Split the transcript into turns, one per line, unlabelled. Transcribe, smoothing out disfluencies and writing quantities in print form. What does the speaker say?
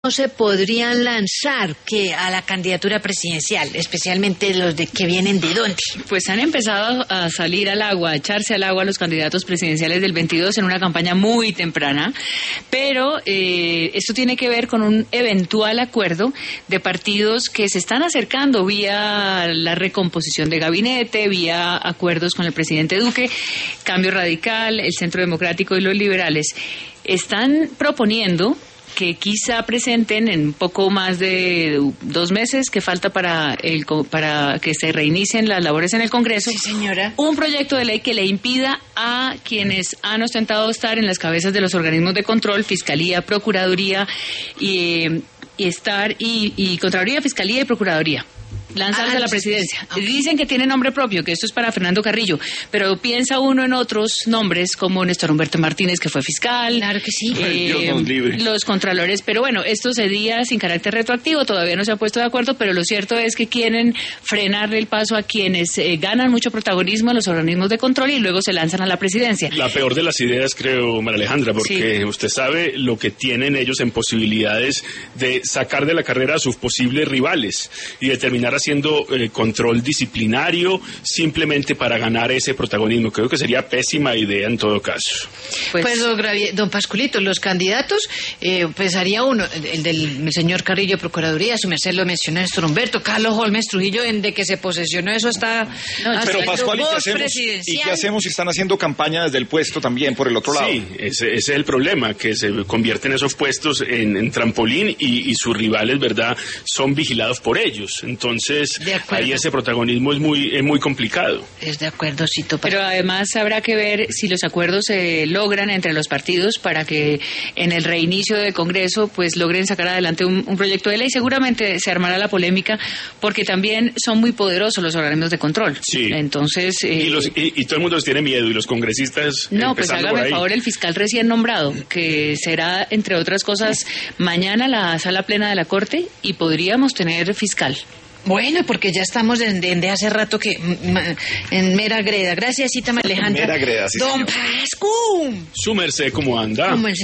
se podrían lanzar a la candidatura presidencial, especialmente los que vienen de dónde?
Pues han empezado a salir al agua, a echarse al agua los candidatos presidenciales del 22 en una campaña muy temprana, pero esto tiene que ver con un eventual acuerdo de partidos que se están acercando vía la recomposición de gabinete, vía acuerdos con el presidente Duque. Cambio Radical, el Centro Democrático y los liberales están proponiendo que quizá presenten en poco más de 2 meses que falta para que se reinicien las labores en el Congreso.
Sí, señora. Un
proyecto de ley que le impida a quienes han ostentado estar en las cabezas de los organismos de control, Fiscalía, Procuraduría y Contraloría, Fiscalía y Procuraduría, lanzarse a la presidencia. Okay. Dicen que tiene nombre propio, que esto es para Fernando Carrillo, pero piensa uno en otros nombres como Néstor Humberto Martínez, que fue fiscal.
Claro que sí.
Los contralores, pero bueno, esto sería sin carácter retroactivo, todavía no se ha puesto de acuerdo, pero lo cierto es que quieren frenarle el paso a quienes ganan mucho protagonismo en los organismos de control y luego se lanzan a la presidencia.
La peor de las ideas, creo, María Alejandra, porque usted sabe lo que tienen ellos en posibilidades de sacar de la carrera a sus posibles rivales y determinar haciendo control disciplinario simplemente para ganar ese protagonismo. Creo que sería pésima idea en todo caso.
Pues don Pascualito, los candidatos, pues haría uno, el del señor Carrillo, Procuraduría, su merced lo mencionó Néstor Humberto, Carlos Holmes Trujillo, de que se posesionó eso está...
pero Pascual, ¿y qué hacemos si están haciendo campaña desde el puesto también por el otro lado?
Sí, ese es el problema, que se convierten esos puestos en trampolín y sus rivales, ¿verdad?, son vigilados por ellos. Entonces, ahí ese protagonismo es muy complicado.
Es de acuerdo, Cito.
Pero además habrá que ver si los acuerdos se logran entre los partidos para que en el reinicio del Congreso pues logren sacar adelante un proyecto de ley. Seguramente se armará la polémica porque también son muy poderosos los organismos de control.
Sí.
Entonces...
y todo el mundo les tiene miedo, y los congresistas...
No, pues hágame el favor el fiscal recién nombrado, que será, entre otras cosas, mañana la sala plena de la Corte y podríamos tener fiscal.
Bueno, porque ya estamos de hace rato que en mera greda. Gracias, Cita María Alejandra.
Mera greda, sí,
Don
señor.
Pascu.
Su merced, ¿cómo anda?